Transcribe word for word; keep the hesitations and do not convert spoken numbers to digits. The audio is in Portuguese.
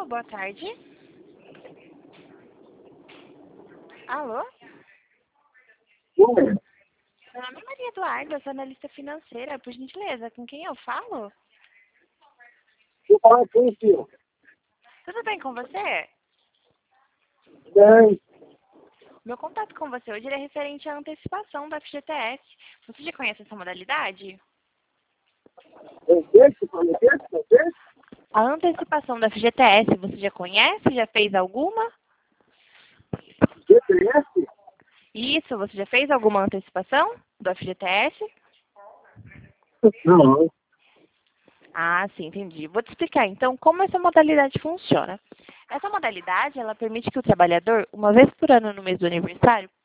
Alô, boa tarde. Alô? Oi, Meu nome é Maria Eduarda, eu sou analista financeira, por gentileza, com quem eu falo? eu falo com o senhor. Tudo bem com você? Bem, Meu contato com você hoje é referente à antecipação da F G T S. Você já conhece essa modalidade? eu deixo para você, você? A antecipação da F G T S, você já conhece? Já fez alguma? G P S? Isso, você já fez alguma antecipação do F G T S? Não. Ah, sim, entendi. Vou te explicar então como essa modalidade funciona. Essa modalidade, ela permite que o trabalhador, uma vez por ano no mês do aniversário,